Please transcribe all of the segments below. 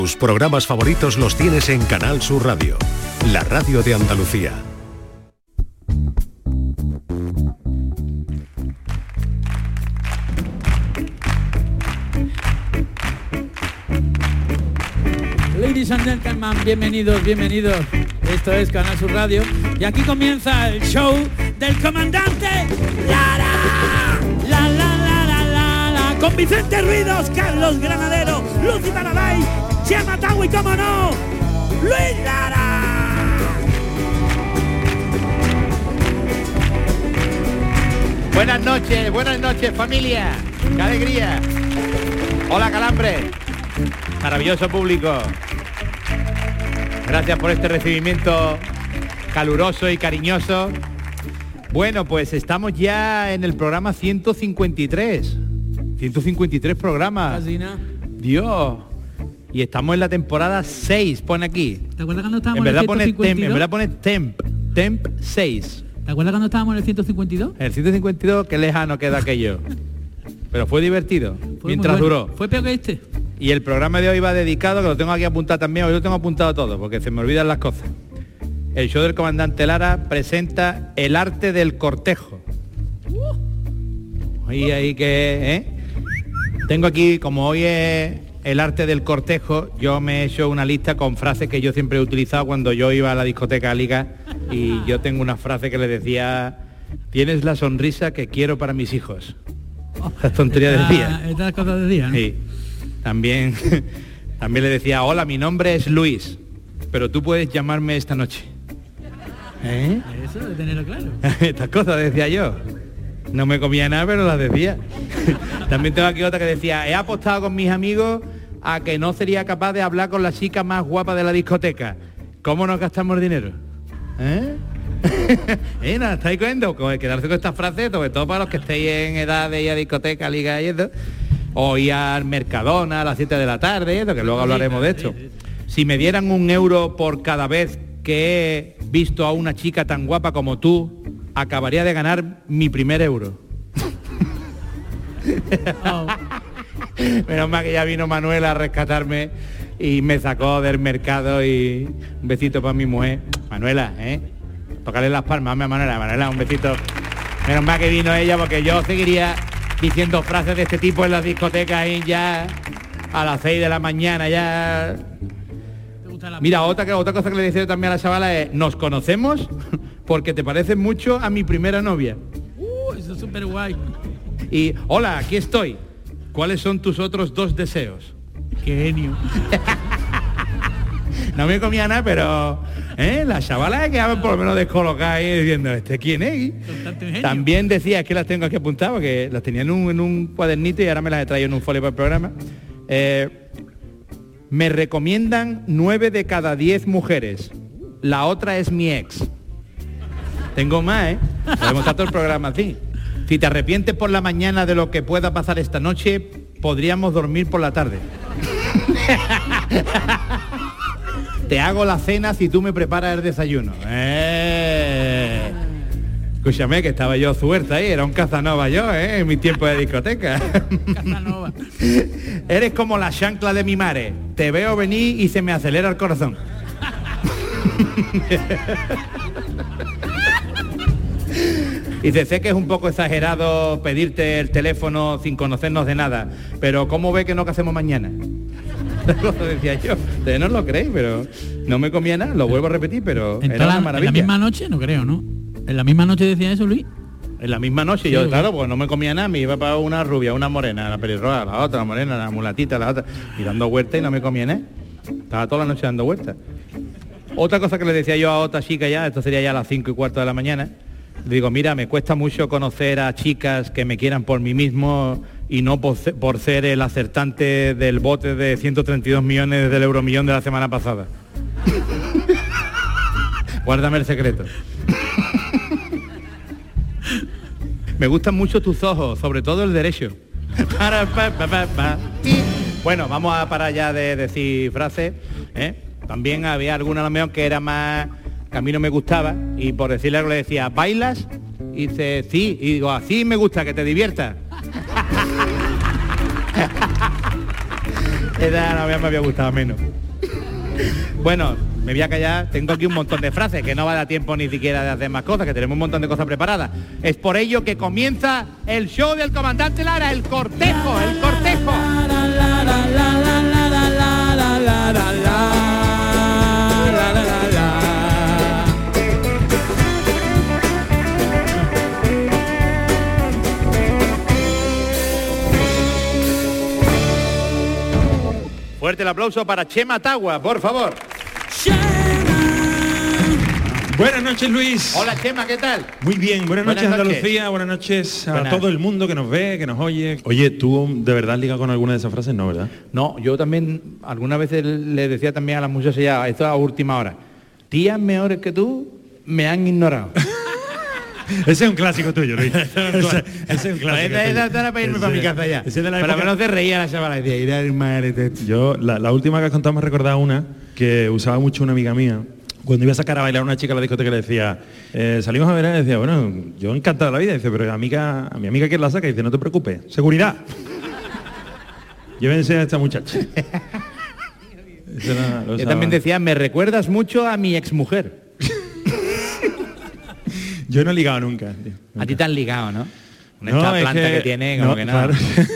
Tus programas favoritos los tienes en Canal Sur Radio, la radio de Andalucía. Ladies and gentlemen, bienvenidos. Esto es Canal Sur Radio y aquí comienza el show del comandante Lara. Con Vicente Ruidos, Carlos Granadero, Lucy Paraday, Chema Tagui, como no, Luis Lara. Buenas noches familia, qué alegría. Hola Calambre, maravilloso público. Gracias por este recibimiento caluroso y cariñoso. Bueno, pues estamos ya en el programa 153. 153 programas. Casi nada. Dios. Y estamos en la temporada 6, pone aquí. ¿Te acuerdas cuando estábamos en verdad en el 152? En verdad pone Temp 6. ¿Te acuerdas cuando estábamos en el 152? El 152, qué lejano queda aquello. Pero fue divertido, mientras duró. Fue peor que este. Y el programa de hoy va dedicado, que lo tengo aquí apuntado también, hoy lo tengo apuntado todo, porque se me olvidan las cosas. El show del comandante Lara presenta el arte del cortejo. Y ahí que, Tengo aquí, como hoy es el arte del cortejo, yo me he hecho una lista con frases que yo siempre he utilizado cuando yo iba a la discoteca Liga, y yo tengo una frase que le decía: tienes la sonrisa que quiero para mis hijos. Estas tonterías decía. Estas cosas decía, ¿no? Sí. También le decía: hola, mi nombre es Luis, pero tú puedes llamarme esta noche. Eso de tenerlo claro. Estas cosas decía yo. No me comía nada, pero las decía. También tengo aquí otra que decía: he apostado con mis amigos a que no sería capaz de hablar con la chica más guapa de la discoteca. ¿Cómo nos gastamos dinero? Nada, ¿estáis cogiendo? Quedarse con estas frases, sobre todo para los que estéis en edad de ir a discoteca, Liga y eso. O ir al Mercadona a las 7 de la tarde, que luego hablaremos de esto. Si me dieran €1 por cada vez que he visto a una chica tan guapa como tú, acabaría de ganar mi primer euro. Menos mal que ya vino Manuela a rescatarme y me sacó del mercado, y un besito para mi mujer. Manuela, tócale las palmas a Manuela, un besito. Menos mal que vino ella, porque yo seguiría diciendo frases de este tipo en las discotecas y ya a las 6 de la mañana ya. Mira, otra cosa que le decía también a la chavala es: nos conocemos porque te pareces mucho a mi primera novia. Eso es súper guay. Y hola, aquí estoy. ¿Cuáles son tus otros 2 deseos? Qué genio. No me comía nada, pero las chavalas quedaban por lo menos descolocadas ahí diciendo: ¿este quién es? También decía, es que las tengo aquí apuntadas, porque las tenía en un cuadernito y ahora me las he traído en un folio para el programa. Me recomiendan 9 de cada 10 mujeres. La otra es mi ex. Tengo más, podemos estar todo el programa así. Si te arrepientes por la mañana de lo que pueda pasar esta noche, podríamos dormir por la tarde. Te hago la cena si tú me preparas el desayuno. Escúchame, que estaba yo suelta ahí, era un Casanova yo, en mi tiempo de discoteca. Casanova. Eres como la chancla de mi madre. Te veo venir y se me acelera el corazón. Y sé que es un poco exagerado pedirte el teléfono sin conocernos de nada, pero ¿cómo ve que no hacemos mañana? Lo decía yo. Ustedes no lo creéis, pero no me comía nada, lo vuelvo a repetir, pero era una maravilla. ¿En la misma noche? No creo, ¿no? ¿En la misma noche decía eso, Luis? En la misma noche, sí, yo, claro, pues no me comía nada, me iba para una rubia, una morena, la pelirroja, la otra, la morena, la mulatita, la otra, y dando vueltas y no me comía nada. Estaba toda la noche dando vueltas. Otra cosa que le decía yo a otra chica ya, esto sería ya a las 5:15 de la mañana, le digo: mira, me cuesta mucho conocer a chicas que me quieran por mí mismo y no por ser el acertante del bote de 132 millones del Euromillón de la semana pasada. Guárdame el secreto. Me gustan mucho tus ojos, sobre todo el derecho. Bueno, vamos a parar ya de decir frases, También había alguna a lo mejor que era más, que a mí no me gustaba, y por decirle algo le decía: ¿bailas? Y dice: sí, y digo: así me gusta, que te diviertas. Esa me había gustado menos. Bueno, me voy a callar, tengo aquí un montón de frases que no va a dar tiempo ni siquiera de hacer más cosas, que tenemos un montón de cosas preparadas. Es por ello que comienza el show del comandante Lara, el cortejo, el cortejo. Fuerte el aplauso para Chema Tagua, por favor. Buenas noches, Luis. Hola, Chema, ¿qué tal? Muy bien, buenas noches, Andalucía, buenas noches a todo el mundo que nos ve, que nos oye. Oye, ¿tú de verdad ligas con alguna de esas frases? No, ¿verdad? No, yo también algunas veces le decía también a las muchachas ya, esto a última hora, tías mejores que tú me han ignorado. Ese es un clásico tuyo, Luis. ese es un clásico. Esa era para irme para mi casa ya. Pero menos te reía la chavala y decía, yo, la última que has contado me ha recordado una que usaba mucho una amiga mía. Cuando iba a sacar a bailar a una chica a la discoteca le decía, salimos a ver, y decía, bueno, yo encantado de la vida. Dice, pero a mi amiga que la saca, dice, no te preocupes, seguridad. Llévense a esta muchacha. Yo también decía, me recuerdas mucho a mi exmujer. Yo no he ligado nunca, tío, nunca. A ti te han ligado, ¿no? Esta planta que tiene, como que no. Claro.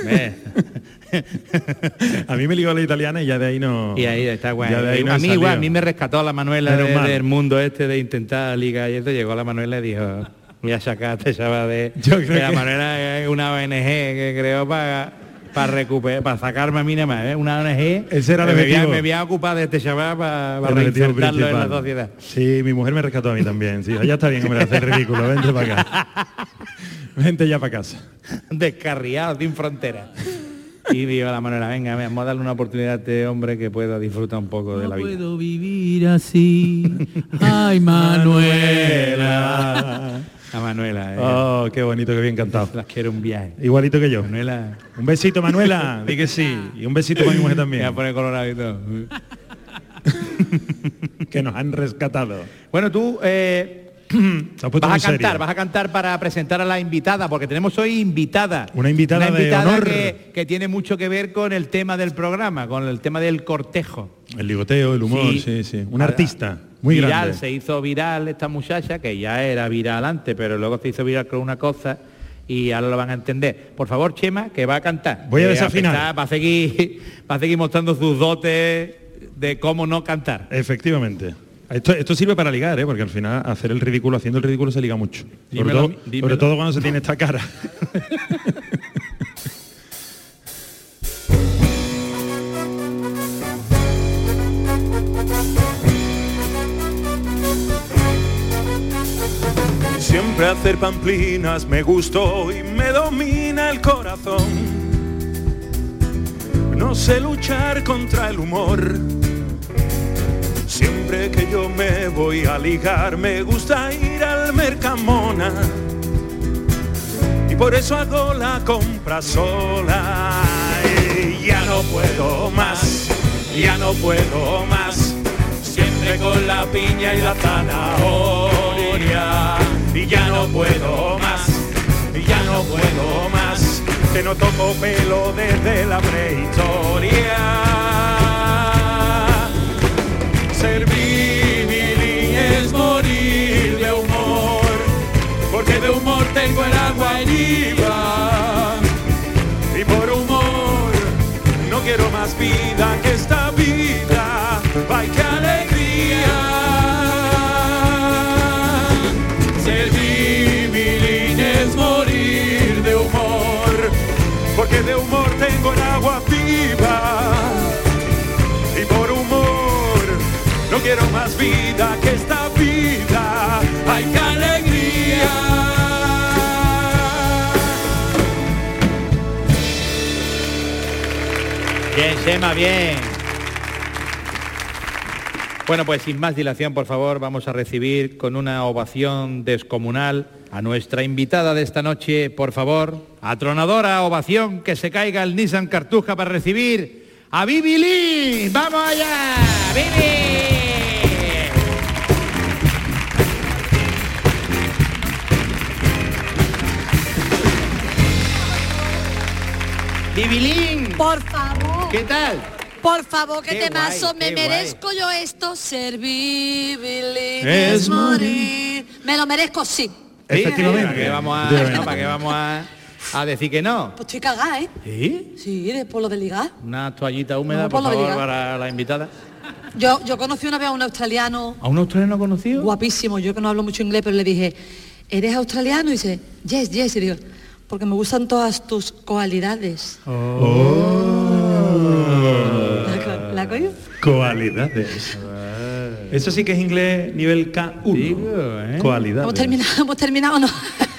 A mí me ligó la italiana y ya de ahí no. Y ahí está guay. No a mí igual, a mí me rescató la Manuela del mundo este de intentar ligar y esto. Llegó la Manuela y dijo, voy a sacarte, chaval, de la Manuela es una ONG que creó para recuperar, para sacarme a mí nada más, una ONG. Ese era el me voy a ocupar de este chaval para reinsertarlo en la sociedad. Sí, mi mujer me rescató a mí también. Sí, ya está bien, hombre, hacer ridículo, vente para acá. Vente ya para casa. Descarriado, sin frontera. Y digo a la Manuela, venga, vamos a darle una oportunidad a este hombre que pueda disfrutar un poco de la vida. No puedo vivir así. Ay, Manuela. A Manuela. Oh, qué bonito, qué bien cantado. Las quiero un viaje. Igualito que yo. Manuela. Un besito, Manuela. Di que sí. Y un besito para mi mujer también. Me voy a poner colorado y todo. Que nos han rescatado. Bueno, tú vas a cantar para presentar a la invitada, porque tenemos hoy invitada. Una invitada de honor. Que tiene mucho que ver con el tema del programa, con el tema del cortejo. El ligoteo, el humor, sí. Un artista muy grande. Se hizo viral esta muchacha, que ya era viral antes, pero luego se hizo viral con una cosa y ahora lo van a entender. Por favor, Chema, que va a cantar. Voy a desafinar. Va a seguir mostrando sus dotes de cómo no cantar. Efectivamente. Esto sirve para ligar, porque al final haciendo el ridículo se liga mucho. Sobre todo cuando se tiene esta cara. Siempre hacer pamplinas me gustó y me domina el corazón. No sé luchar contra el humor. Siempre que yo me voy a ligar me gusta ir al Mercamona y por eso hago la compra sola. Y ya no puedo más, siempre con la piña y la zanahoria. Y ya no puedo más, que no toco pelo desde la prehistoria. Ser Bibilín es morir de humor, porque de humor tengo el agua viva. Y por humor no quiero más vida que esta vida. ¡Ay, qué alegría! Ser Bibilín es morir de humor, porque de humor tengo el agua viva. Y por humor no quiero más vida que esta vida. ¡Ay, qué alegría! Bien, Chema, bien. Bueno, pues sin más dilación, por favor, vamos a recibir con una ovación descomunal a nuestra invitada de esta noche. Por favor, atronadora ovación, que se caiga el Nissan Cartuja para recibir a Bibilín. ¡Vamos allá! ¡Bibi! Bibilín. Por favor. ¿Qué tal? Por favor, que Qué temazo, guay, me qué merezco yo esto. Ser vivir es morir. Me lo merezco, sí. Efectivamente. ¿Para qué vamos a decir que no? Pues estoy cagada, ¿eh? ¿Sí? Sí, después lo de ligar. Una toallita húmeda, No, por por lo de favor, ligar. para la invitada. Yo conocí una vez a un australiano ¿A un australiano conocido? guapísimo, yo que no hablo mucho inglés, pero le dije, ¿eres australiano? Y dice, yes, y digo, porque me gustan todas tus cualidades. ¿La coño? Cualidades. Eso sí que es inglés nivel K1. Digo, ¿eh? Cualidades. ¿Hemos terminado o no?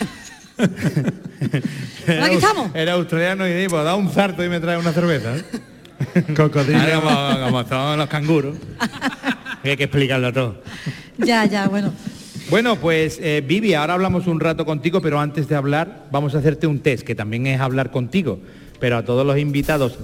¿Aquí estamos? Era australiano y digo, da un zarto y me trae una cerveza. Cocodrilo. Como son los canguros. Hay que explicarlo todo. Ya, bueno. Bueno, pues Vivi, ahora hablamos un rato contigo, pero antes de hablar vamos a hacerte un test, que también es hablar contigo. Pero a todos los invitados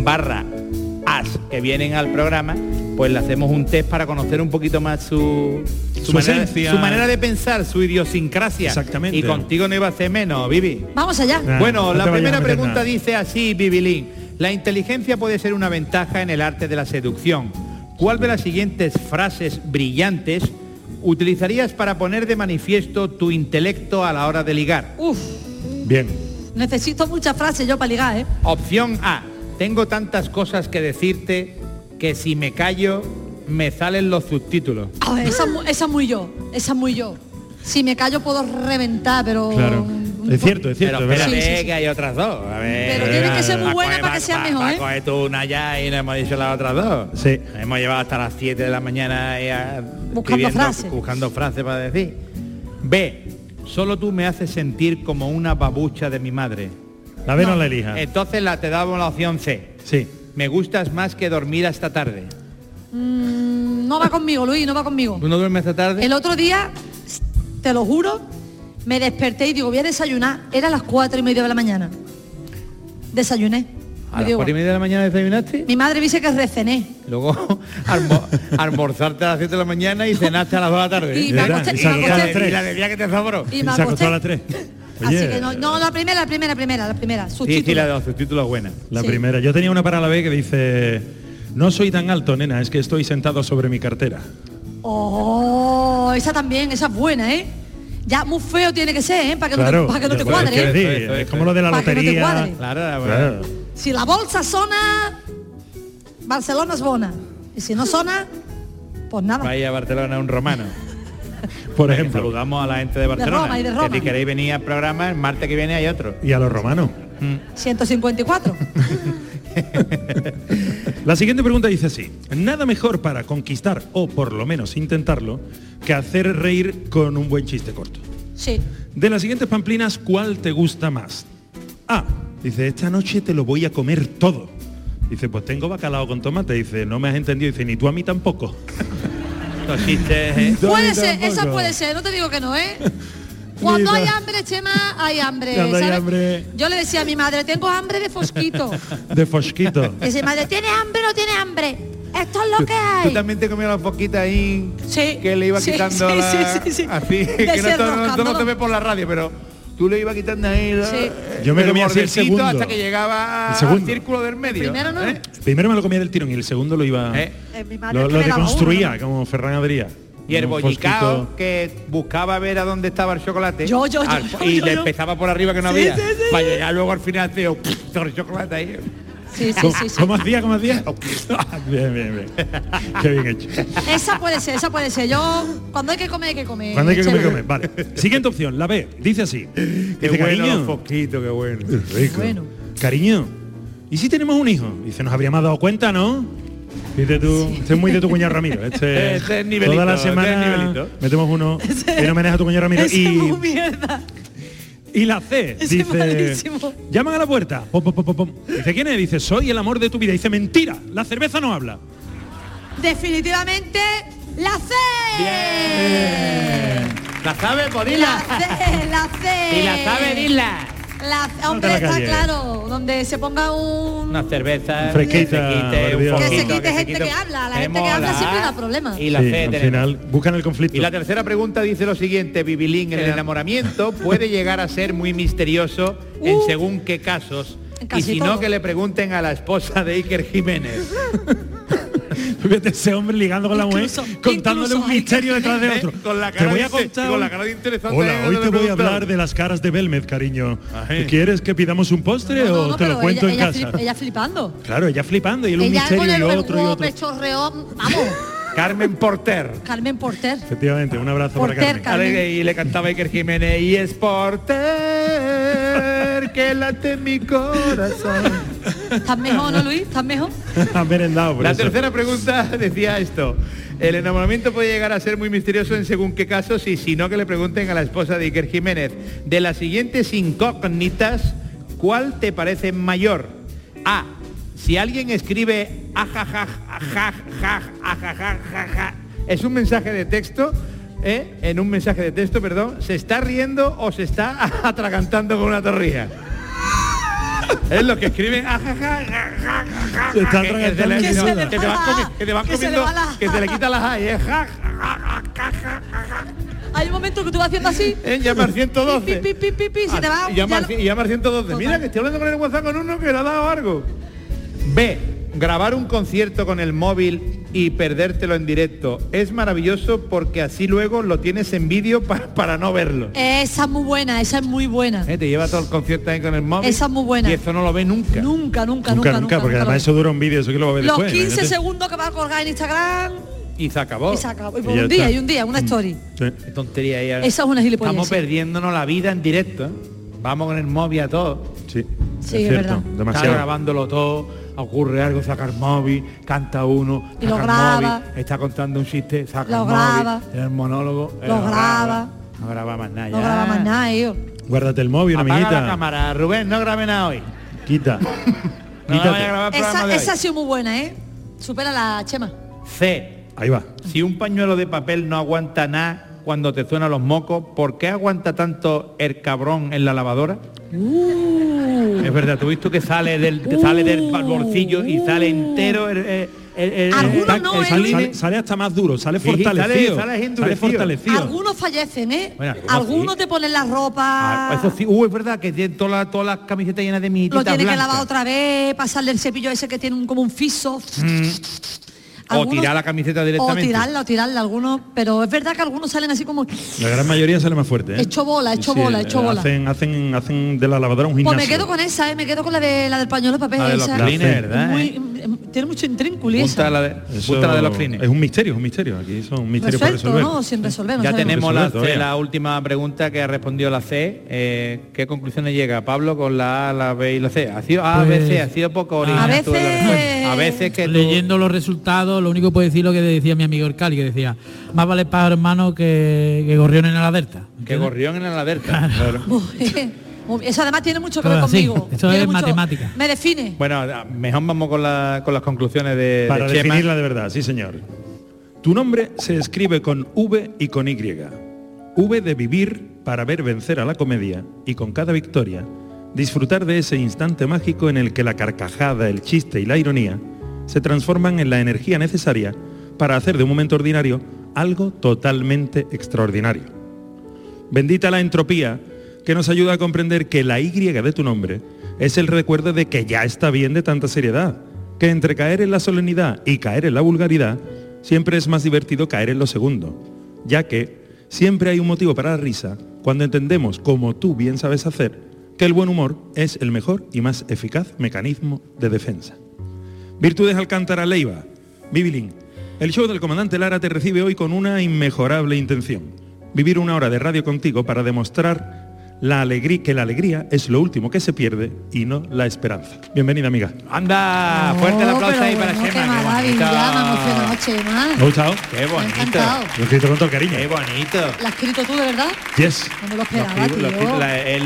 /as que vienen al programa, pues le hacemos un test para conocer un poquito más su esencia. su manera de pensar, su idiosincrasia. Exactamente. Y contigo no iba a ser menos, Vivi. Vamos allá. Bueno, no la te vayas primera a meter pregunta nada. dice así, Vivilín. La inteligencia puede ser una ventaja en el arte de la seducción. ¿Cuál de las siguientes frases brillantes utilizarías para poner de manifiesto tu intelecto a la hora de ligar? Uf, Bien. necesito muchas frases yo para ligar, ¿eh? Opción A. Tengo tantas cosas que decirte que si me callo me salen los subtítulos. A ver, esa es muy yo, esa es muy yo. Si me callo puedo reventar, pero... Claro. Es cierto, es Pero cierto. es espérate verdad. Sí. que hay otras dos. A ver, Pero tiene que ser muy buena para que sea mejor, ¿eh? Coge tú una ya y no hemos dicho las otras dos. Sí. Hemos llevado hasta las 7 de la mañana Buscando frases. buscando frases para decir. B. Solo tú me haces sentir como una babucha de mi madre. La B no la elija. Entonces te damos la opción C. Sí. Me gustas más que dormir hasta tarde. No va conmigo, Luis, no va conmigo. ¿Tú no duermes hasta tarde? El otro día, te lo juro, me desperté y digo, voy a desayunar. Era las 4:30 de la mañana. Desayuné. ¿A Me las dio 4:30 igual. de la mañana desayunaste? Mi madre dice que recené. Luego almorzarte a las 7 de la mañana y cenaste a las 2 de la tarde. Y me acosté- y se acostó a las 3. Y la bebida que te sobró. Y Y me se acostó acosté. a las 3. Así que no, la primera. Sí, la de los subtítulos buena. La Sí. primera. Yo tenía una para la B que dice, no soy tan alto, nena, es que estoy sentado sobre mi cartera. Oh, esa también, esa es buena, ¿eh? Ya muy feo tiene que ser, ¿eh? Para que Claro. no te Pues, cuadre, quiero ¿eh? decir, Eso, es como lo de la Para que no te lotería. cuadre. Claro, la Claro. Si la bolsa sona, Barcelona es bona. Y si no sona, pues nada. Vaya a Barcelona un romano. Por Que ejemplo. saludamos a la gente de Barcelona. Roma y de Roma. Que si queréis venir al programa, el martes que viene hay otro. Y a los romanos. 154. La siguiente pregunta dice así. Nada mejor para conquistar, o por lo menos intentarlo, que hacer reír con un buen chiste corto. Sí. De las siguientes pamplinas, ¿cuál te gusta más? A. Dice, esta noche te lo voy a comer todo. Dice, pues tengo bacalao con tomate. Dice, no me has entendido. Dice, ni tú a mí tampoco. Los chistes, ¿eh? Puede ser, tampoco. esa puede ser, no te digo que no, ¿eh? Cuando Ni hay ta- hambre, Chema, hay hambre. Cuando hay ¿sabes? hambre. Yo le decía a mi madre, tengo hambre de fosquito. De fosquito. Y dice, madre, ¿tiene hambre o no tiene hambre? Esto es lo que Tú hay. también te comías las poquitas ahí Sí, que le iba sí, quitando sí, la... sí. así, que no Desenroscándolo. se ve por la radio, pero tú le ibas quitando ahí Sí. Yo me comía así el bordecito segundo. hasta que llegaba El segundo. al círculo del medio. Primero no. ¿eh? Primero me lo comía del tirón y el segundo lo iba... Mi madre Lo es que me daba deconstruía, uno, ¿no? como Ferran Adrià. Y el Un bollicao fosquito. que buscaba ver a dónde estaba el chocolate. Yo, y yo. le empezaba por arriba que no Sí, había. sí, sí. Para llegar luego al final, tío, todo el chocolate ahí. Sí, sí, ¿Cómo, sí, sí. ¿Cómo hacía? ¿Cómo hacía? Bien, bien, bien. Qué bien hecho. Esa puede ser, esa puede ser. Yo, cuando hay que comer, hay que comer. Cuando hay que comer, Chema. comer. Vale. Siguiente opción, la B. Dice así. Qué Dice, bueno cariño. los fosquitos, qué bueno. Rico. Bueno. Cariño, ¿y si tenemos un hijo? Dice, nos habríamos dado cuenta, ¿no? Dice tú, este es muy de tu cuñado Ramiro. Este es nivelito, toda la este es semana nivelito. metemos uno en homenaje a tu cuñado Ramiro. Ese es muy mierda. Y la C Ese es dice, malísimo. llaman a la puerta. Pom, pom, pom, pom, pom. Dice, ¿quién es? Dice, soy el amor de tu vida. Dice, mentira, la cerveza no habla. Definitivamente, la C. ¿La sabes? Pues La dila. C, la C. Y la sabes, dila. Hombre, la está calles. claro, donde se ponga un... Una cerveza Fresquita, por Dios. Que se fosquito, quite gente quite. que habla. La Te gente que habla mola. siempre da problemas. Y la Sí, C al tenemos. final buscan el conflicto. Y la tercera pregunta dice lo siguiente, Bibilín, el enamoramiento puede llegar a ser muy misterioso en según qué casos Y si no, que le pregunten a la esposa de Iker Jiménez. Fíjate ese hombre ligando con la mujer, contándole un misterio detrás de otro. Con la Te cara voy a de contar. con la cara de interesante. Hola, hoy te voy a hablar de las caras de Belmez, cariño. ¿Quieres que pidamos un postre o te lo cuento en casa? Ella flipando. Claro, ella flipando y él un Ella misterio con el y otro y otro. pechorreo, vamos. Carmen Porter. Carmen Porter. Efectivamente, un abrazo Porter, para Carmen. Y le cantaba Iker Jiménez, y es Porter que late en mi corazón. ¿Estás mejor, no, Luis? ¿Estás mejor? Han merendado por La eso. tercera pregunta decía esto: el enamoramiento puede llegar a ser muy misterioso en según qué casos, y si no, que le pregunten a la esposa de Iker Jiménez. De las siguientes incógnitas, ¿cuál te parece mayor? A. Si alguien escribe es un mensaje de texto, en un mensaje de texto, perdón, ¿se está riendo o se está atragantando con una torrilla? Es lo que escriben Se está atragantando. que se le quita las A y es Hay un momento que tú vas haciendo así. llama al 112. Pi, pi, pi, pi, pi, se te va. Llama al 112. Mira que estoy hablando con el WhatsApp con uno que le ha dado algo. B. Grabar un concierto con el móvil y perdértelo en directo. Es maravilloso porque así luego lo tienes en vídeo para no verlo. Esa es muy buena, esa es muy buena. Te lleva todo el concierto ahí con el móvil. Esa es muy buena. Y eso no lo ve nunca. Nunca, Porque además eso dura un vídeo, eso que lo va a ver los después. 15 imagínate. segundos que va a colgar en Instagram Y se acabó. y se acabó. Y por Y ya un día, está. y un día, una story. Sí. Qué tontería ahí. Esa es una gilipollez. Estamos perdiéndonos la vida en directo. Vamos con el móvil a todo. Sí, Sí, es es cierto, verdad. Está demasiado. grabándolo todo, ocurre algo, saca el móvil, canta uno, Y lo saca el graba. móvil, está contando un chiste, saca Lo el graba. móvil, el monólogo, Lo graba. No graba más nada. No ya. graba más nada, ellos. Guárdate el móvil, Apaga amiguita. la cámara, Rubén, no grabe nada hoy. Quita. No Quítate. vaya a grabar el programa de Esa ha hoy. sido muy buena, ¿eh? Supera la Chema. C. Ahí va. Si un pañuelo de papel no aguanta nada cuando te suenan los mocos, ¿por qué aguanta tanto el cabrón en la lavadora? Es verdad, tú viste que sale del bolsillo y sale entero Algunos no, el ¿eh? saline. Sale hasta más duro, sale Sí, fortalecido. sale endurecido. fortalecido. Algunos fallecen, ¿eh? Bueno, Algunos sí. te ponen la ropa. Ah, eso sí, es verdad que tiene todas las camisetas llenas de Lo mititas tiene que blancas. lavar otra vez, pasarle el cepillo ese que tiene como un fiso. O tirar la camiseta directamente. O tirarla, algunos, pero es verdad que algunos salen así como La gran mayoría sale más fuerte, ¿eh? Hecho bola, hecho bola. Hacen de la lavadora un Pues gimnasio. me quedo con esa, me quedo con la del pañuelo de papel. La de los esa. cleaners, ¿verdad? Tiene mucho intrínculo esa. Punta la de, Eso punta la de los cleaners. es un misterio. Aquí son misterios por Resuelto, resolver. ¿no? Sin resolver. no Ya sabemos. tenemos Resolver todavía. la última pregunta que ha respondido la C. ¿Qué conclusiones llega Pablo con la A, la B y la C? Ha sido A, B, C, ha sido poco original. A veces- A veces que tú- Leyendo los resultados, lo único que puedo decir lo que decía mi amigo el Cali, que decía, más vale pájaro hermano que gorrión en la delta. que gorrión en la alerta. Muy bien. Eso además tiene mucho que ver Todo así, conmigo. eso Tiene es mucho- matemática. Me define. Bueno, mejor vamos con las conclusiones de Para Chema. definirla de verdad, sí señor. Tu nombre se escribe con V y con Y. V de vivir para ver vencer a la comedia y con cada victoria disfrutar de ese instante mágico en el que la carcajada, el chiste y la ironía se transforman en la energía necesaria para hacer de un momento ordinario algo totalmente extraordinario. Bendita la entropía que nos ayuda a comprender que la Y de tu nombre es el recuerdo de que ya está bien de tanta seriedad, que entre caer en la solemnidad y caer en la vulgaridad, siempre es más divertido caer en lo segundo, ya que siempre hay un motivo para la risa cuando entendemos, como tú bien sabes hacer, que el buen humor es el mejor y más eficaz mecanismo de defensa. Virtudes Alcántara Leiva, Bibilín, el show del comandante Lara te recibe hoy con una inmejorable intención: vivir una hora de radio contigo para demostrar que la alegría es lo último que se pierde y no la esperanza. Bienvenida, amiga. Anda, fuerte el aplauso pero ahí para bueno, Chema. Qué maravilla, me ha emocionado, Chema. ¿Te ha gustado? Qué Me ha bonito. encantado. Lo he escrito con todo el cariño. Qué bonito. ¿La has escrito tú, de verdad? Yes. No me lo esperaba, tío.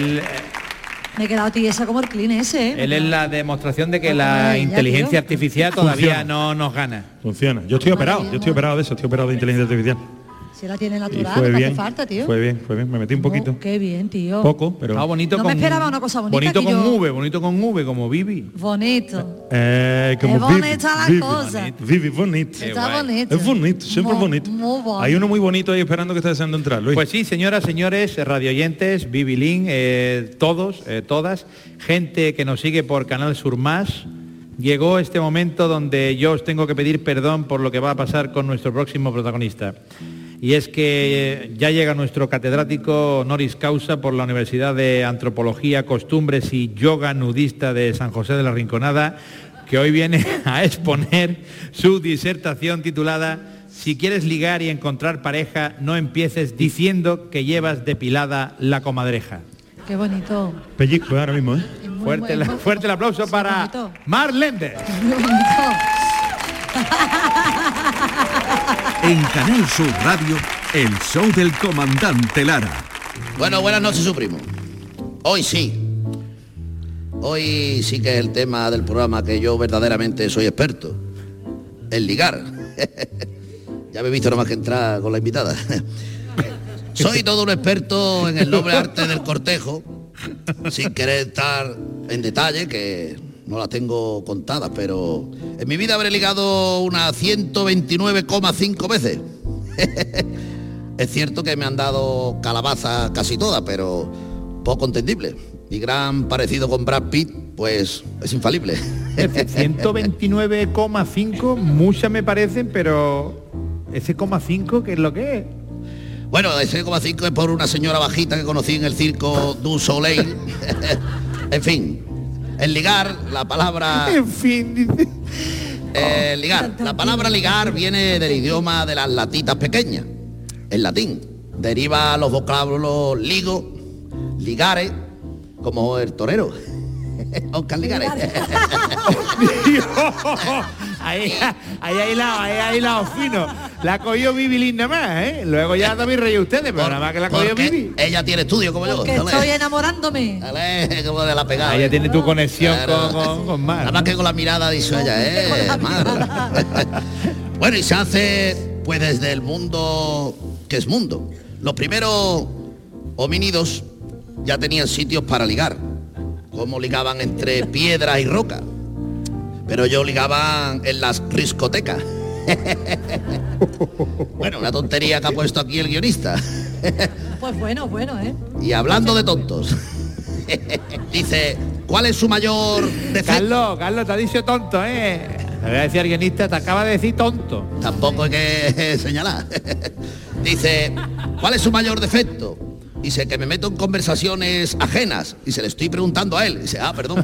Me he quedado tiesa como el clean ese, ¿eh? Él es la demostración de que Qué la maravilla, inteligencia tío. artificial todavía Funciona. no nos gana. Funciona. Yo estoy operado de eso, estoy operado de inteligencia artificial. Si la tiene Y natural, fue no bien, hace falta, tío. fue bien. Me metí un poquito. Oh, qué bien, tío. Poco, pero... Estaba bonito No con... me esperaba una cosa bonita Bonito que con yo- V, bonito con V, como Vivi. Bonito. Como Es Vivi, bonita la Vivi, cosa. Vivi, bonito. Está guay. bonito. Es bonito, siempre Muy- bonito. muy bonito. Hay uno muy bonito ahí esperando que está deseando entrar, Luis. Pues sí, señoras, señores, radioyentes, Vivilín, todos, todas, gente que nos sigue por Canal Sur Más, llegó este momento donde yo os tengo que pedir perdón por lo que va a pasar con nuestro próximo protagonista. Y es que ya llega nuestro catedrático honoris causa por la Universidad de Antropología, Costumbres y Yoga Nudista de San José de la Rinconada, que hoy viene a exponer su disertación titulada Si quieres ligar y encontrar pareja, no empieces diciendo que llevas depilada la comadreja. Qué bonito. Pellizco ahora mismo, ¿eh? Es muy Fuerte, bueno. fuerte el aplauso Sí, para bonito. Mar Lender. Muy bonito. En Canal Sur Radio, el show del comandante Lara. Bueno, buenas noches, su primo. Hoy sí. Hoy sí que es el tema del programa que yo verdaderamente soy experto. El ligar. Ya me he visto nomás que entrar con la invitada. Soy todo un experto en el noble arte del cortejo, sin querer estar en detalle, que no las tengo contadas, pero en mi vida habré ligado unas 129,5 veces. Es cierto que me han dado calabaza casi todas, pero poco entendible. Mi gran parecido con Brad Pitt, pues es infalible. 129,5, muchas me parecen, pero ese 0,5, ¿qué es lo que es? Bueno, ese 0,5 es por una señora bajita que conocí en el circo du Soleil. En fin, el ligar, la palabra... En fin, dice... ligar, la palabra ligar viene del idioma de las latitas pequeñas, en latín. Deriva los vocablos ligo, ligare, como el torero. Oscar Ligares. Ahí hay lado fino. La cogió Vivi linda más, ¿eh? Luego ya también reí ustedes, pero nada más que la cogió Porque Vivi. ella tiene estudio como yo. Porque estoy enamorándome. Dale, como de la pegada. Ahí ya tiene tu conexión Claro. con Mar. Nada más que con la mirada dice ella, Mar. Bueno, y se hace pues desde el mundo que es mundo. Los primeros homínidos ya tenían sitios para ligar, como ligaban entre piedras y roca. Pero yo ligaba en las riscotecas. Bueno, una tontería que ha puesto aquí el guionista. Pues bueno, ¿eh? Y hablando de tontos, dice, ¿cuál es su mayor defecto? Carlos, te ha dicho tonto, ¿eh? Le voy a decir al guionista, te acaba de decir tonto. Tampoco hay que señalar. Dice, ¿cuál es su mayor defecto? Dice, que me meto en conversaciones ajenas y se le estoy preguntando a él. Dice, perdón.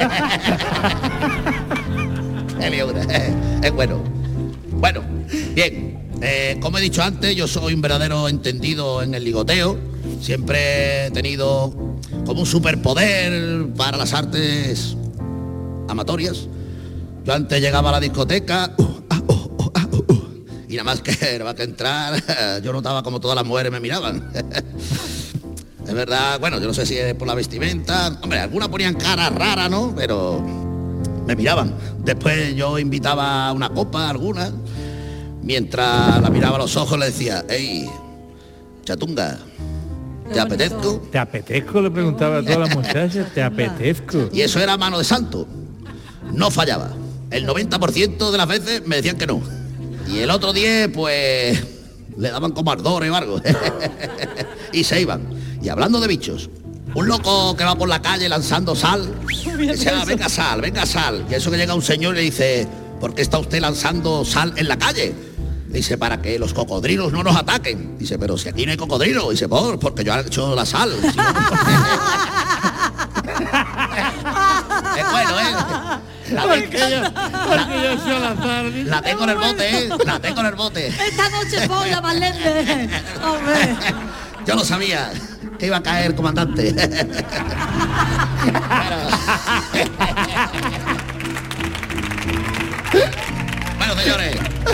Es bueno. Bueno, bien. Como he dicho antes, yo soy un verdadero entendido en el ligoteo. Siempre he tenido como un superpoder para las artes amatorias. Yo antes llegaba a la discoteca y nada más que entrar, yo notaba como todas las mujeres me miraban. Es verdad, bueno, yo no sé si es por la vestimenta. Hombre, algunas ponían cara rara, ¿no? Pero me miraban. Después yo invitaba a una copa, alguna. Mientras la miraba a los ojos le decía, hey, chatunga, ¿te Qué apetezco? ¿Te apetezco? Le preguntaba a todas las muchachas, ¿te apetezco? Y eso era mano de santo. No fallaba. El 90% de las veces me decían que no. Y el otro 10, pues, le daban como ardores o algo. Y se iban. Y hablando de bichos, un loco que va por la calle lanzando sal, dice, venga sal. Y eso que llega un señor y le dice, ¿por qué está usted lanzando sal en la calle? Dice, para que los cocodrilos no nos ataquen. Dice, pero si aquí no hay cocodrilo. Dice, porque yo he hecho la sal. Si no, es bueno, ¿eh? La tengo en el bote, ¿eh? La tengo en el bote. Esta noche polla, Marlene. Hombre. Yo lo sabía, que iba a caer, comandante. Bueno, señores.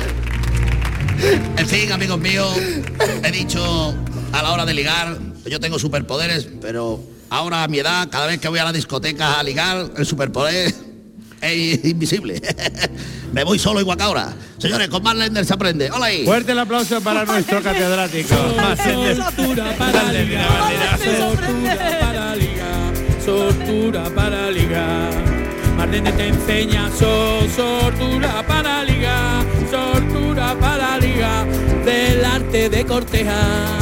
En fin, amigos míos, he dicho a la hora de ligar, yo tengo superpoderes, pero ahora a mi edad, cada vez que voy a la discoteca a ligar, el superpoder es invisible. Me voy solo igual que ahora. Señores, con más Lender se aprende. ¡Hola ahí! Fuerte el aplauso para nuestro catedrático. Sortura para ligar, sortura para ligar. Marlene te enseña sortura para ligar, sortura para ligar, del arte de cortejar.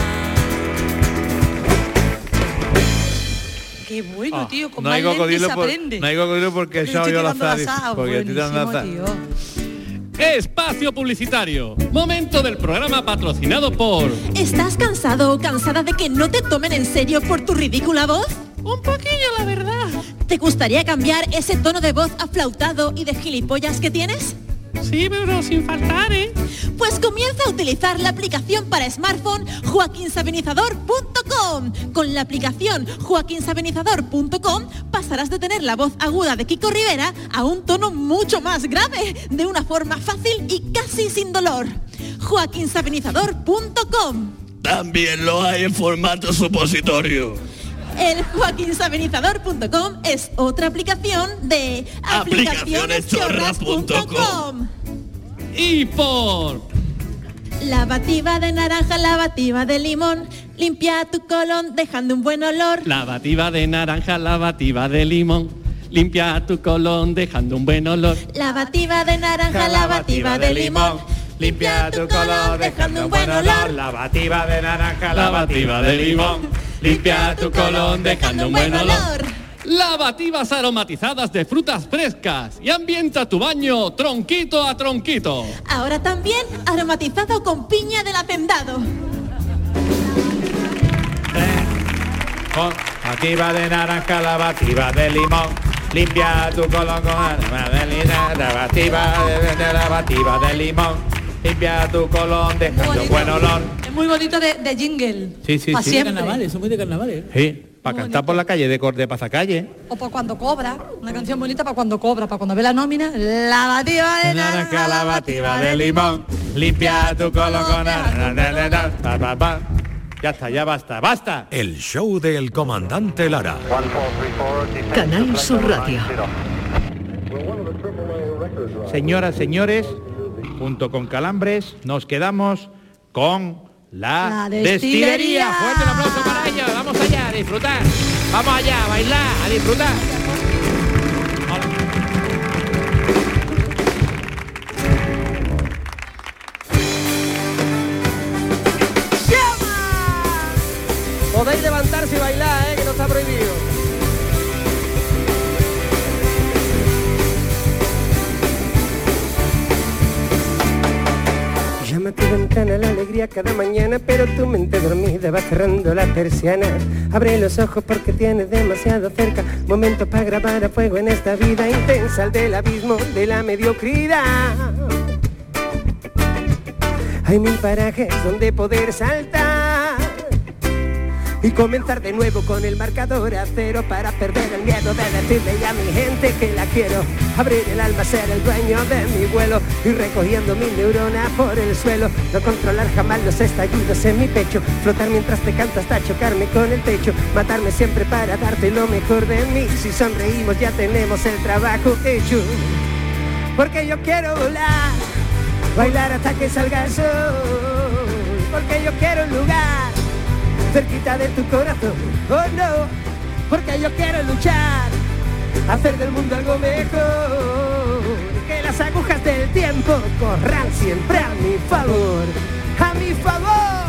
Qué bueno, tío, con No hay más lentes cocodrilo se aprende. no hay cocodrilo porque Le he echado estoy yo la tirando azar. azar, Porque estoy tirando buenísimo, azar. tío. Espacio publicitario. Momento del programa patrocinado por... ¿Estás cansado o cansada de que no te tomen en serio por tu ridícula voz? Un poquillo, la verdad. ¿Te gustaría cambiar ese tono de voz aflautado y de gilipollas que tienes? Sí, pero sin faltar, ¿eh? Pues comienza a utilizar la aplicación para smartphone joaquinsabenizador.com. Con la aplicación joaquinsabenizador.com pasarás de tener la voz aguda de Kiko Rivera a un tono mucho más grave, de una forma fácil y casi sin dolor. joaquinsabenizador.com. También lo hay en formato supositorio. El joaquinsabenizador.com es otra aplicación de aplicacioneschorras.com. Y por... Lavativa de naranja, lavativa de limón, limpia tu colon dejando un buen olor. Lavativa de naranja, lavativa de limón, limpia tu colon dejando un buen olor. Lavativa de naranja, lavativa de limón, limpia tu colon dejando un buen olor. Lavativa de naranja, Lavativa de limón, limpia tu colon dejando un buen olor. Lavativas aromatizadas de frutas frescas y ambienta tu baño tronquito a tronquito. Ahora también aromatizado con piña del hacendado. Lavativa de naranja, lavativa de limón, limpia tu colon con lavativa de limón, limpia tu colon dejando un buen olor. Es muy bonito de jingle. Sí, sí, Pa' sí. siempre. Carnavales, son muy de carnavales. Sí, para cantar por la calle de pasacalle. O para cuando cobra, una canción bonita para cuando cobra, para cuando ve la nómina, lavativa de naranja, lavativa de limón, limpia tu colon con Ya está, ya basta, basta. El show del comandante Lara. Canal Sur Radio. Señoras, señores, junto con Calambres nos quedamos con la destilería. Fuerte el aplauso para ellos. Vamos allá a disfrutar. Vamos allá a bailar, a disfrutar. Podéis levantarse y bailar, que no está prohibido. Llama a tu ventana la alegría cada mañana, pero tu mente dormida va cerrando las persianas. Abre los ojos porque tienes demasiado cerca momentos para grabar a fuego en esta vida intensa, el del abismo de la mediocridad. Hay mil parajes donde poder saltar y comenzar de nuevo con el marcador a cero para perder el miedo de decirle ya a mi gente que la quiero. Abrir el alma, ser el dueño de mi vuelo y recogiendo mis neuronas por el suelo. No controlar jamás los estallidos en mi pecho, flotar mientras te canto hasta chocarme con el techo, matarme siempre para darte lo mejor de mí. Si sonreímos ya tenemos el trabajo hecho, porque yo quiero volar, bailar hasta que salga el sol, porque yo quiero un lugar cerquita de tu corazón, oh no, porque yo quiero luchar, hacer del mundo algo mejor, que las agujas del tiempo corran siempre a mi favor, a mi favor.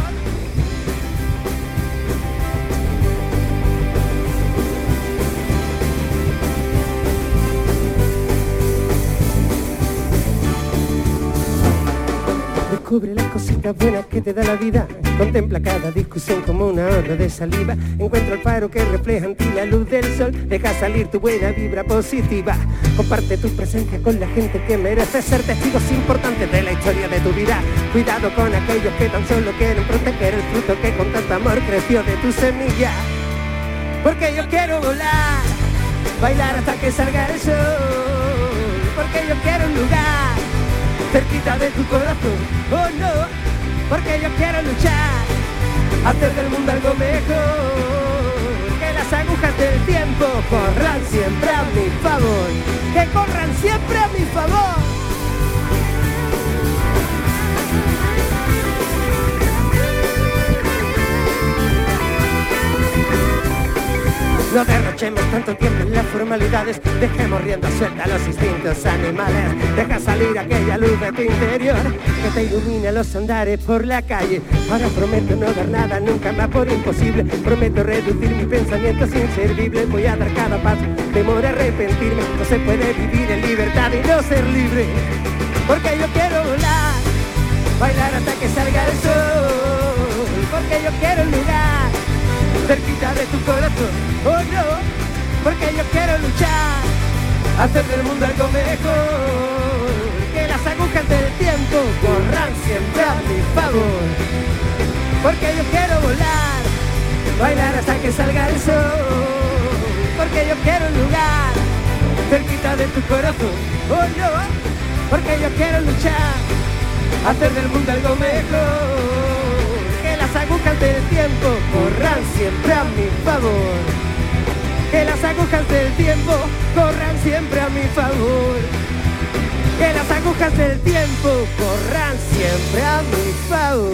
Descubre las cositas buenas que te da la vida, contempla cada discusión como una horda de saliva, encuentra el faro que refleja en ti la luz del sol, deja salir tu buena vibra positiva, comparte tu presencia con la gente que merece ser testigos importantes de la historia de tu vida. Cuidado con aquellos que tan solo quieren proteger el fruto que con tanto amor creció de tu semilla, porque yo quiero volar, bailar hasta que salga el sol, porque yo quiero un lugar cerquita de tu corazón, oh no, porque yo quiero luchar, hacer del mundo algo mejor, que las agujas del tiempo corran siempre a mi favor, que corran siempre a mi favor. No derrochemos tanto tiempo en las formalidades, dejemos rienda suelta a los instintos animales. Deja salir aquella luz de tu interior que te ilumine los andares por la calle. Ahora prometo no dar nada nunca más por imposible. Prometo reducir mi pensamiento inservible. Voy a dar cada paso, temor a arrepentirme. No se puede vivir en libertad y no ser libre. Porque yo quiero volar, bailar hasta que salga el sol. Porque yo quiero el lugar cerquita de tu corazón, oh no, porque yo quiero luchar, hacer del mundo algo mejor, que las agujas del tiempo corran siempre a mi favor, porque yo quiero volar, bailar hasta que salga el sol, porque yo quiero un lugar, cerquita de tu corazón, oh no, porque yo quiero luchar, hacer del mundo algo mejor. Las agujas del tiempo corran siempre a mi favor, que las agujas del tiempo corran siempre a mi favor, que las agujas del tiempo corran siempre a mi favor.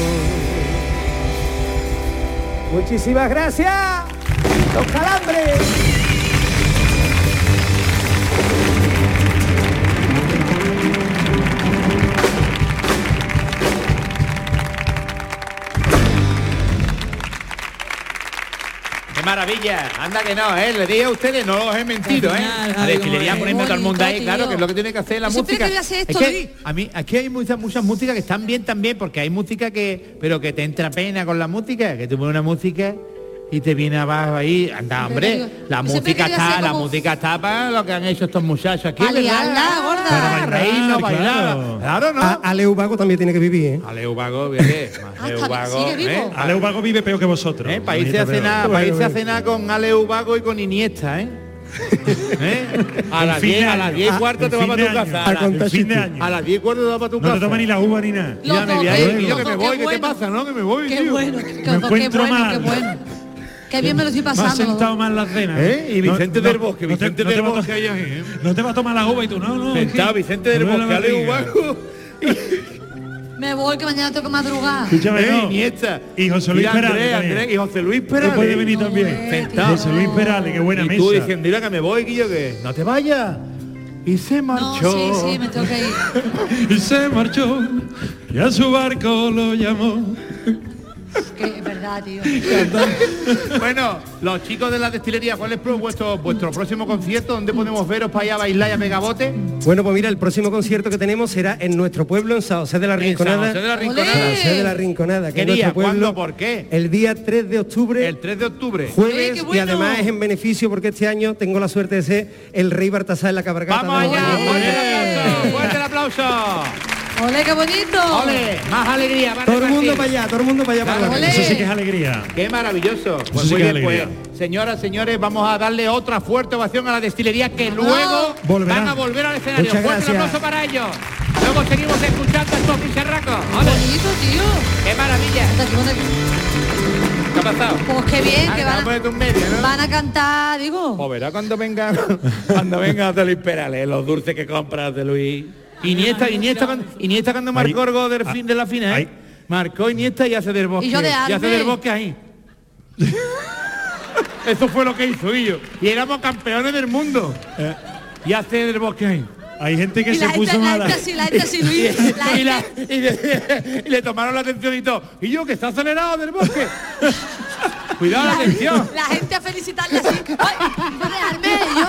Muchísimas gracias, Don Calambre. Maravilla, anda que no, le dije a ustedes, no os he mentido, a destilería poniendo todo el mundo ahí, claro, que es lo que tiene que hacer la música. Es que a mí aquí hay muchas músicas que están bien también, porque hay música pero que te entra pena con la música, que tú pones una música y te viene abajo ahí, anda hombre, la música está para lo que han hecho estos muchachos aquí, para reírnos, bailar, claro, ¿no? Aleu Vago también tiene que vivir, Aleu Vago, vive, Aleu Vago vive peor que vosotros. Para irse a cenar con Aleu Vago y con Iniesta, A las 10 y cuarto te vas para tu casa. A las 10 y cuarto te vas para tu casa. No te tomas ni la uva ni nada. Ya me voy, que me voy, ¿qué te pasa? No, que me voy, qué bueno, me encuentro mal. Qué bueno. Qué bien me lo estoy pasando. Me has sentado mal la cena. Y Vicente del Bosque, Vicente del Bosque ahí. No te va a tomar la uva y tú, no. Sentado, Vicente del Bosque, Aleu Vago. Me voy, que mañana tengo que madrugar. Escúchame, Iniesta. Y José Luis Perales. Andrés, y José Luis Perales. Puede venir también. Sentado. José Luis Perales, qué buena mesa. Y tú diciendo, mira que me voy, Guillo, que no te vayas. Y se marchó. No, sí, me tengo que ir. Y se marchó. Y a su barco lo llamó. Que es verdad, tío. Bueno, los chicos de la destilería, ¿cuál es vuestro próximo concierto? ¿Dónde podemos veros para allá a bailar y a megabote? Bueno, pues mira, el próximo concierto que tenemos será en nuestro pueblo, en San José de la Rinconada. San José de la Rinconada. San José de la Rinconada. ¿Qué día? ¿Cuándo? ¿Por qué? El día 3 de octubre. El 3 de octubre. Jueves, qué bueno. y además es en beneficio porque este año tengo la suerte de ser el rey Baltasar en la cabalgata. ¡Vamos allá! ¡Fuerte el aplauso! ¡Ole, qué bonito! ¡Ole! ¡Más alegría! Todo el mundo para allá, para la Eso sí que es alegría. ¡Qué maravilloso! Pues sí muy que bien, alegría. pues, señoras, señores, vamos a darle otra fuerte ovación a la destilería que luego van a volver al escenario. Muchas Fuerte gracias. aplauso para ellos. Luego seguimos escuchando estos bicharracos. ¡Qué bonito, tío! ¡Qué maravilla! ¿Qué ha pasado? Pues qué bien, que van ponerte un medio, ¿no? van a cantar, digo. O verá cuando venga José Luis Perales, los dulces que compras de Luis. Iniesta cuando marcó el gol del fin de la final. Marcó Iniesta y hace del Bosque. Y yo de y hace del Bosque ahí. Eso fue lo que hizo Guillo. Y éramos campeones del mundo. Y hace del Bosque ahí. Hay gente que Y se la puso gente mala. así, Luis. Y le tomaron la atención y todo. Y yo, que está acelerado del Bosque. Cuidado la atención. La gente a felicitarle así. ¡Ay!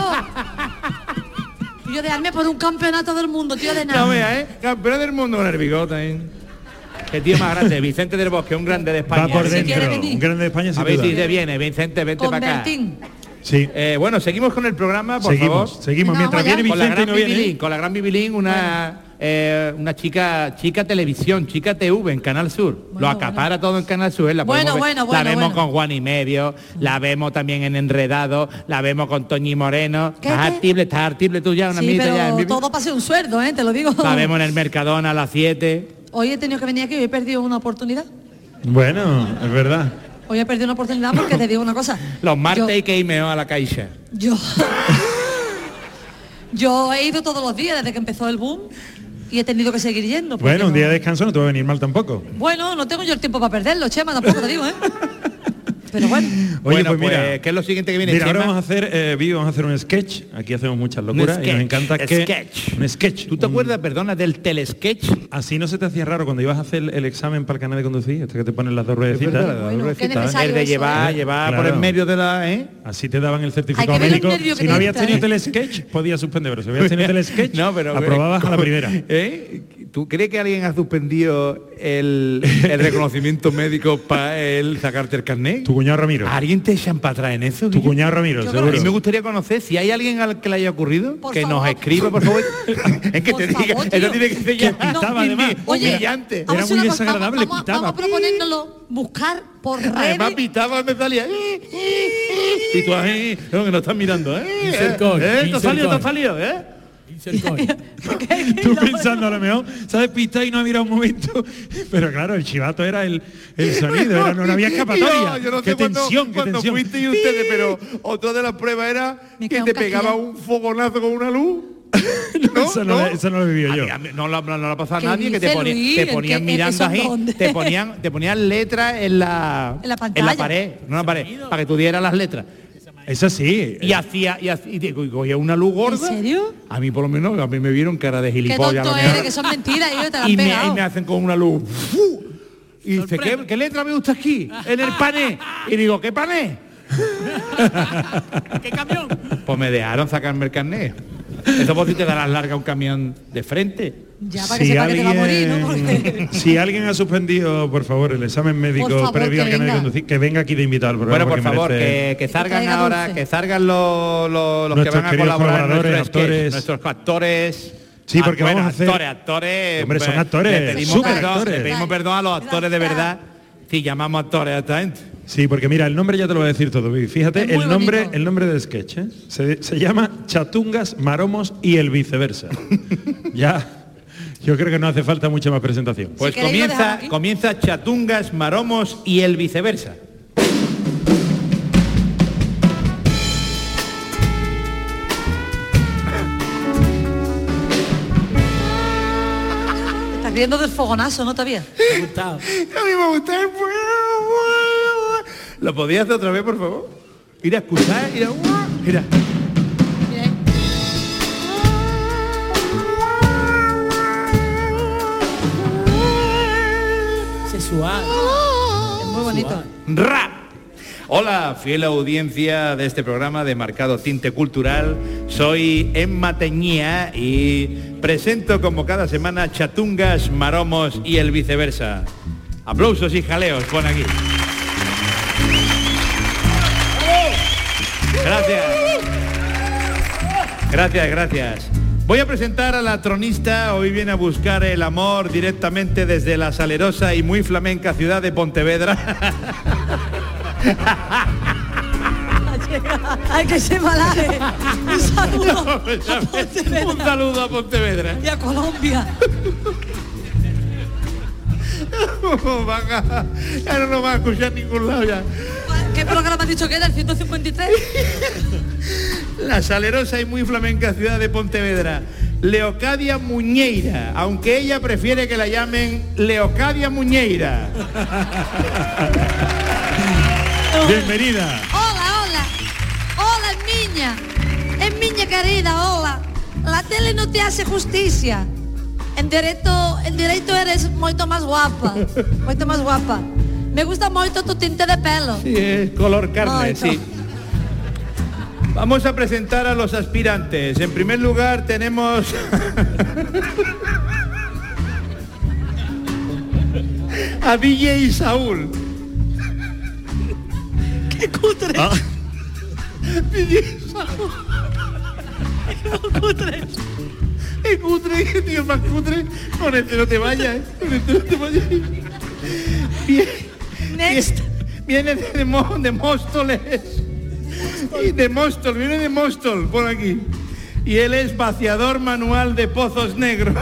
Yo de arme por un campeonato del mundo, tío, de nada. No vea, campeón del mundo con el bigote, Qué tío más grande, Vicente del Bosque, un grande de España. Va por Si quiere dentro, venir. un grande de España sin A ver duda. si te viene, Vicente, vente Con para acá. Bertín. Sí. Bueno, seguimos con el programa, por favor. Seguimos. No, Mientras vaya. viene Con la Vicente y gran no viene. Bibilín, con la gran Bibilín, una chica televisión, chica TV en Canal Sur. Lo acapara todo en Canal Sur. La Bueno, podemos ver. bueno, La vemos bueno. con Juan y Medio, la vemos también en Enredado, la vemos con Toñi Moreno. ¿Qué, Estás qué? artible tú ya, una Sí, minita ya. pero todo pase un sueldo, te lo digo. La vemos en el Mercadona a las 7. Hoy he tenido que venir aquí y he perdido una oportunidad. Bueno, es verdad. Hoy he perdido una oportunidad porque te digo una cosa. Los martes hay que irme a la caixa. Yo he ido todos los días desde que empezó el boom y he tenido que seguir yendo. Bueno, un día de descanso no te va a venir mal tampoco. Bueno, no tengo yo el tiempo para perderlo, Chema, tampoco te digo, ¿eh? Pero bueno. Oye, pues mira, ¿qué es lo siguiente que viene? Mira, Chema? ahora vamos a hacer, Vivi, vamos a hacer un sketch. Aquí hacemos muchas locuras y nos encanta un sketch. ¿Tú te acuerdas, perdona, del telesketch? Así no se te hacía raro cuando ibas a hacer el examen para el carnet de conducir, este que te ponen las dos ruedecitas. El de llevar Claro. por en medio de la... Así te daban el certificado Hay que ver médico. el nervio Si que no te habías entra, tenido telesketch, podías suspender, pero si habías tenido telesketch, aprobabas a la primera. ¿Tú crees que alguien ha suspendido el reconocimiento médico para el sacarte el carnet? Tu cuñado Ramiro. ¿Alguien te echan para atrás en eso? Tu cuñado Ramiro, seguro. A mí me gustaría conocer si hay alguien al que le haya ocurrido, Por que favor. nos escriba, por favor. Es que Por te diga, favor, eso tío. tiene que ser ya pitaba, además. humillante. Vamos a Era hacer muy una cosa, desagradable, vamos pitaba. a proponernoslo, buscar por redes. Además pitaba, me salía. Y tú ahí, que no estás mirando, Insert code, ¿Te ha insert salido, te ha code. salido, Tú pensando a lo mejor, ¿sabes? Pista y no ha mirado un momento. Pero claro, el chivato era el sonido, no había escapatoria. Yo no qué sé tensión, qué cuando tensión. fuiste y ustedes, pero otra de las pruebas era Me que queda te un pegaba casquillo. un fogonazo con una luz. Eso no lo he vivido yo. No lo ha pasado a ¿Qué nadie, que te dice ponían, Luis? te ponían ¿En qué- mirando eso ahí, dónde? te ponían letras en la pantalla. pared, no en la pared, para que tú dieras las letras. Eso sí. Y cogía una luz gorda. ¿En serio? A mí por lo menos, a mí me vieron cara de Qué gilipollas. tonto lo que eres, era. que son mentiras, ellos te la han y pegado. me hacen con una luz. ¡Fu! Y dice, ¿qué letra ve usted aquí? En el pané. Y digo, ¿qué pané? ¿Qué camión? Pues me dejaron sacarme el carnet. Eso por si te darás larga un camión de frente. Ya, para que sepa que te va a morir, ¿no? Porque- Si alguien ha suspendido, por favor, el examen médico Por favor, previo al que carnet de venga. conducir, que venga aquí de invitado al programa. Bueno, por porque favor, merece- que salgan traiga ahora, dulce. que salgan los que Nuestros van a queridos colaborar en colaboradores, nuestro sketch, actores. nuestros actores. Sí, porque bueno, vamos a hacer- actores. Hombre, son pues, actores, le pedimos súper perdón, actores. le pedimos perdón a los actores de verdad. Si llamamos actores a esta gente. Sí, porque mira, el nombre ya te lo voy a decir todo, Vivi. Fíjate, Es muy bonito. el nombre del sketch, ¿eh? Se llama Chatungas, Maromos y el viceversa. Ya, yo creo que no hace falta mucha más presentación. Pues queréis lo dejamos aquí. comienza Chatungas, Maromos y el viceversa. Te estás riendo del fogonazo, ¿no, todavía? Me ha gustado. A mí me gusta el... ¿Lo podías hacer otra vez, por favor? Ir a escuchar, ir a... Mira. Mira ahí. Sexual. Es muy bonito. ¡Ra! Hola, fiel audiencia de este programa de Marcado Tinte Cultural. Soy Emma Teñía y presento como cada semana Chatungas, Maromos y el viceversa. Aplausos y jaleos, pon aquí. Gracias. Gracias. Voy a presentar a la tronista. Hoy viene a buscar el amor directamente desde la salerosa y muy flamenca ciudad de Pontevedra. Ay, que se malaje. Un saludo a Pontevedra Un saludo a Pontevedra. y a Colombia. Ya no nos va a escuchar en ningún lado ya. ¿Qué programa has dicho que era? ¿El 153? La salerosa y muy flamenca ciudad de Pontevedra. Leocadia Muñeira, aunque ella prefiere que la llamen Leocadia Muñeira. Bienvenida. Hola, es miña querida, hola. La tele no te hace justicia. En directo eres moito más guapa. Me gusta moito tu tinte de pelo. Sí, es color carne, Ay, sí. Vamos a presentar a los aspirantes. En primer lugar tenemos... a DJ Saúl. ¡Qué cutre! DJ Saúl. Es cutre, qué tío más cutre. Con este no te vayas, con este no te vayas. Next. Viene de Móstoles. Y de Móstol, viene de Móstol, por aquí. Y él es vaciador manual de pozos negros.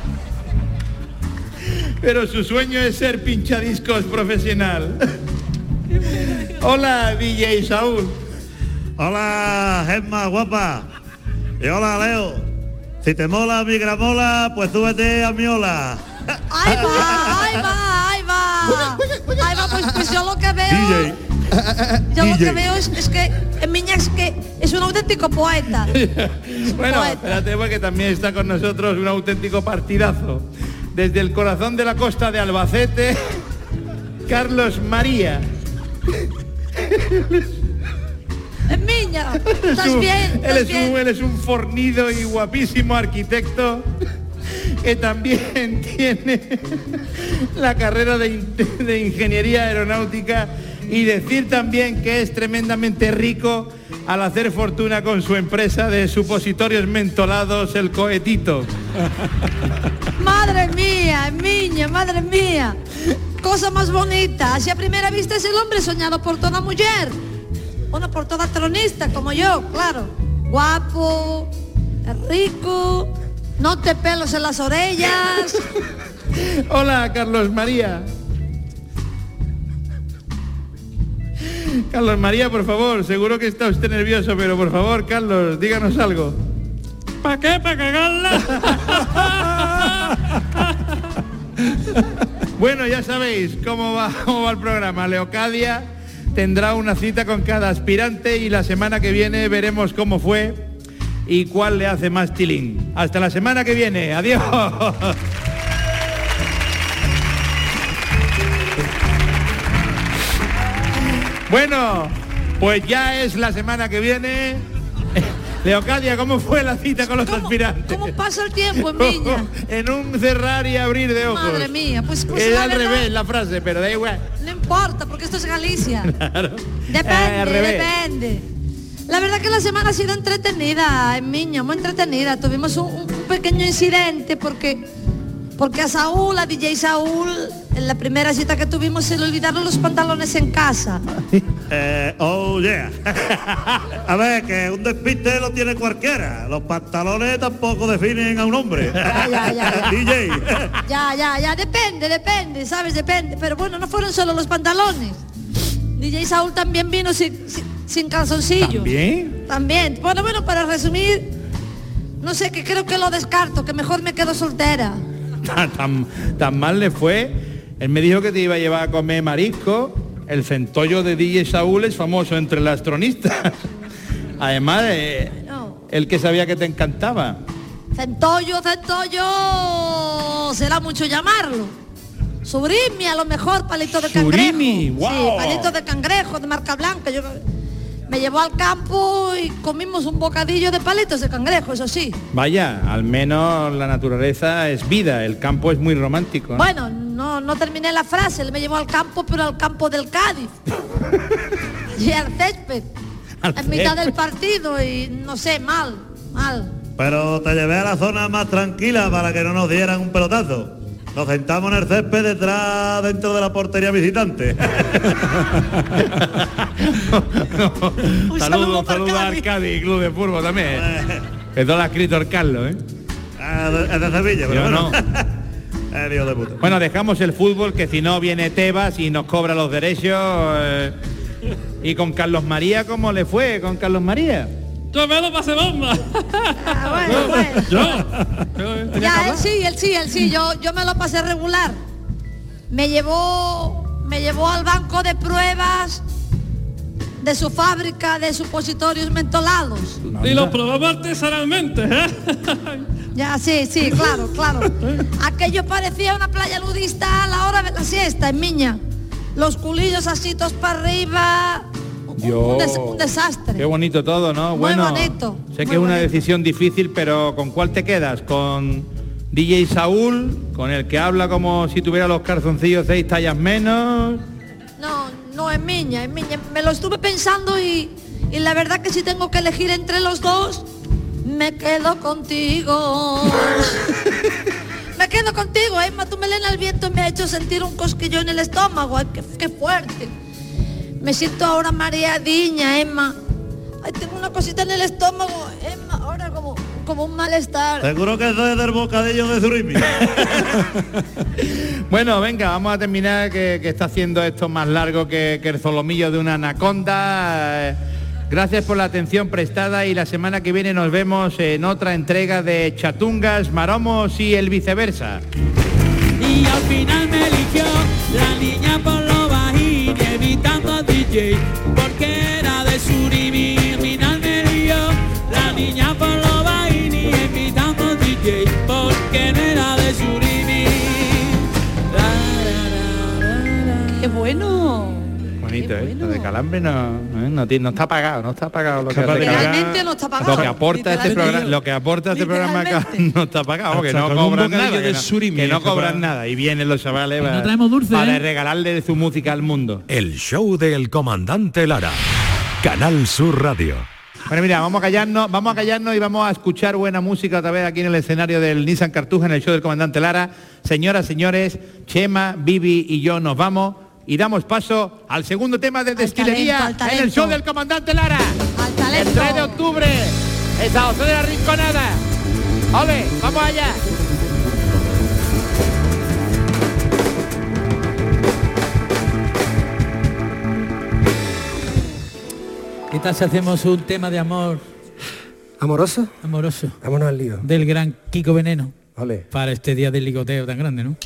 Pero su sueño es ser pinchadiscos profesional. Hola, DJ Saúl. Hola, Gemma guapa. Y hola, Leo. Si te mola mi gramola, pues súbete a mi ola. Ahí va, pues yo lo que veo... DJ. Yo lo que veo es que Miña es un auténtico poeta. Bueno, Poeta. espérate, porque también está con nosotros un auténtico partidazo. Desde el corazón de la costa de Albacete, Carlos María. Miña, ¿estás bien? Él es un fornido y guapísimo arquitecto que también tiene la carrera de ingeniería aeronáutica, y decir también que es tremendamente rico al hacer fortuna con su empresa de supositorios mentolados, el Cohetito. Madre mía, Miña, madre mía. Cosa más bonita. Si a primera vista es el hombre soñado por toda mujer. Bueno, por toda tronista, como yo, claro. Guapo, rico, no te pelos en las orejas. Hola, Carlos María. Carlos María, por favor, seguro que está usted nervioso, pero por favor, Carlos, díganos algo. ¿Para qué? ¿Para cagarla? Bueno, ya sabéis cómo va el programa. Leocadia tendrá una cita con cada aspirante y la semana que viene veremos cómo fue y cuál le hace más tilín. Hasta la semana que viene. Adiós. Bueno, pues ya es la semana que viene. Leocadia, ¿cómo fue la cita con los aspirantes? ¿Cómo pasa el tiempo, Miña? En un cerrar y abrir de ojos. Madre mía, pues es la al verdad, revés la frase, pero da igual. no importa, porque esto es Galicia. Claro. Depende, Al revés. depende. La verdad que la semana ha sido entretenida, Miña, muy entretenida. Tuvimos un pequeño incidente porque a Saúl, a DJ Saúl, en la primera cita que tuvimos se le olvidaron los pantalones en casa. Oh yeah. A ver, que un despiste lo tiene cualquiera. Los pantalones tampoco definen a un hombre. Ya. DJ. Ya, depende, ¿sabes? Depende. Pero bueno, no fueron solo los pantalones. DJ Saúl también vino sin calzoncillos. ¿También? También. Bueno, para resumir, no sé, que creo que lo descarto, que mejor me quedo soltera. Tan mal le fue. Él me dijo que te iba a llevar a comer marisco. El centollo de DJ Saúl es famoso entre las tronistas. Además, el que sabía que te encantaba. Centollo, será mucho llamarlo. Surimi, a lo mejor, palito de cangrejo. Surimi, wow. Sí, palito de cangrejo, de marca blanca. Me llevó al campo y comimos un bocadillo de palitos de cangrejo, eso sí. Vaya, al menos la naturaleza es vida, el campo es muy romántico, ¿no? Bueno, no terminé la frase, él me llevó al campo, pero al campo del Cádiz. Y al césped. En mitad del partido y no sé, mal. Pero te llevé a la zona más tranquila para que no nos dieran un pelotazo. Nos sentamos en el césped dentro de la portería visitante. Saludos al Cádiz, Club de Fútbol también. Eso lo ha escrito el Carlos, ¿eh? Es de Sevilla, pero yo bueno. No. Dios de puta. Bueno, dejamos el fútbol, que si no viene Tebas y nos cobra los derechos. ¿Y con Carlos María cómo le fue con Carlos María? Yo me lo pasé bomba. Bueno. Yo. Ya, él sí, yo me lo pasé regular. Me llevó al banco de pruebas de su fábrica de supositorios mentolados. Y lo probamos artesanalmente, ¿eh? Ya, sí, claro. Aquello parecía una playa nudista a la hora de la siesta, en Miña. Los culillos así todos para arriba. Un desastre. Qué bonito todo, ¿no? Muy bueno, bonito. Sé que es una decisión difícil, pero ¿con cuál te quedas? ¿Con DJ Saúl, con el que habla como si tuviera los calzoncillos 6 tallas menos? No, en Miña. Me lo estuve pensando y la verdad que si tengo que elegir entre los dos, me quedo contigo. Me quedo contigo, Emma. Tu melena al viento me ha hecho sentir un cosquillo en el estómago. Ay, qué fuerte. Me siento ahora mareadiña, Emma. Ay, tengo una cosita en el estómago, Emma. Ahora como como un malestar. Seguro que eso es del bocadillo de surimi. Bueno, venga, vamos a terminar, que está haciendo esto más largo que el solomillo de una anaconda. Gracias por la atención prestada y la semana que viene nos vemos en otra entrega de Chatungas, Maromos y el viceversa. Y al final me eligió la niña por lo bajín, evitando a DJ, porque era de Surimi. Al final me eligió la niña por lo bajín, evitando a DJ, porque no era de Surimi. ¡Qué bueno! Bonito, ¿eh? Lo de Calambre no está pagado, lo que realmente no está pagado. Lo que aporta este programa acá no está pagado, que no cobran nada, que no cobran nada, y vienen los chavales no traemos dulce, para regalarle su música al mundo. El show del comandante Lara. Canal Sur Radio. Bueno, mira, vamos a callarnos y vamos a escuchar buena música otra vez aquí en el escenario del Nissan Cartuja, en el show del comandante Lara. Señoras, señores, Chema, Bibi y yo nos vamos. Y damos paso al segundo tema de Destilería en el show del comandante Lara. El 3 de octubre, en San José de la Rinconada. ¡Ole, vamos allá! ¿Qué tal si hacemos un tema de amor? ¿Amoroso? Amoroso. Vámonos al lío. Del gran Kiko Veneno. Ole. Para este día del ligoteo tan grande, ¿no?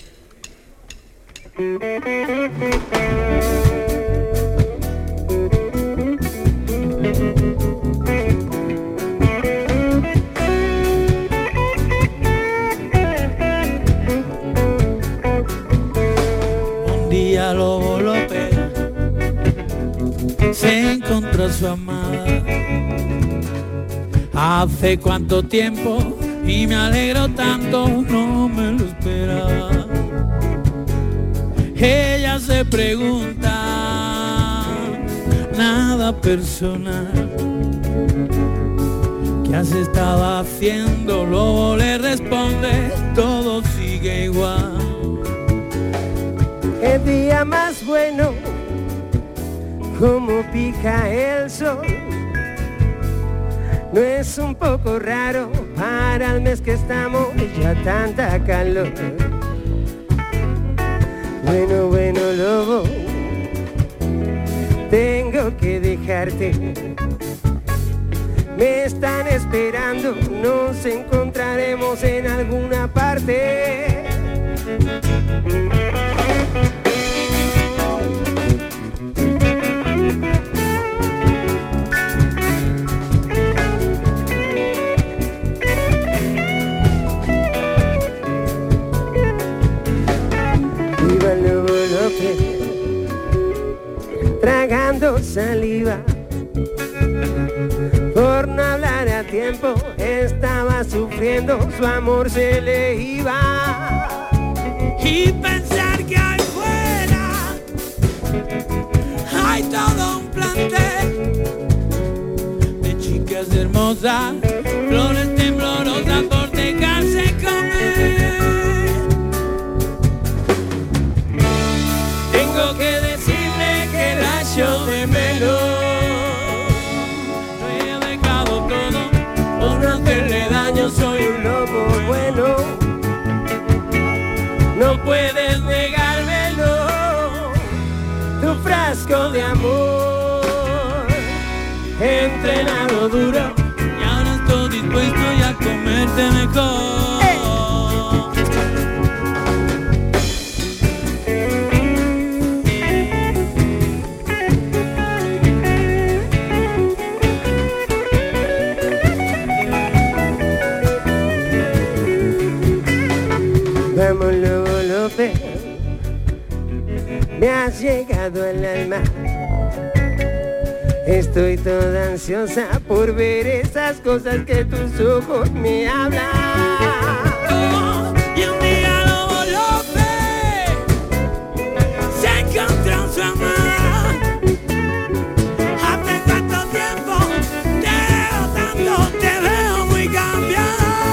Un día Lobo López se encontró a su amada. Hace cuánto tiempo y me alegro tanto, no me lo esperaba. Ella se pregunta, nada personal, ¿qué has estado haciendo? Lobo le responde, todo sigue igual. El día más bueno, como pica el sol. No es un poco raro para el mes que estamos, ya tanta calor. Bueno, Lobo, tengo que dejarte. Me están esperando, nos encontraremos en alguna parte. Tragando saliva, por no hablar a tiempo, estaba sufriendo, su amor se le iba. Y pensar que ahí fuera hay todo un plantel de chicas hermosas, flores temblorosas por dejarse comer. Tengo que decirle que la echo de menos. Lo he dejado todo por no hacerle daño, soy un lobo bueno. No puedes negármelo, tu frasco de amor. He entrenado duro y ahora estoy dispuesto ya a comerte mejor. Vamos, Lobo López, me has llegado al alma. Estoy toda ansiosa por ver esas cosas que tus ojos me hablan. Y un día Lobo López se encontró su amada. Hace tanto tiempo te veo tanto, te veo muy cambiada.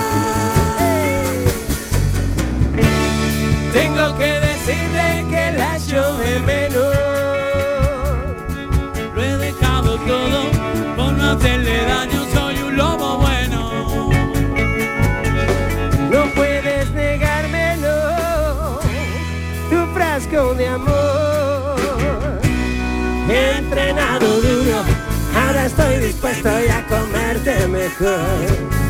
Tengo que decirle que la echo de menos. Lo he dejado todo por no hacerle daño, soy un lobo bueno. frasco de amor. He entrenado duro, ahora estoy dispuesto ya a comerte mejor.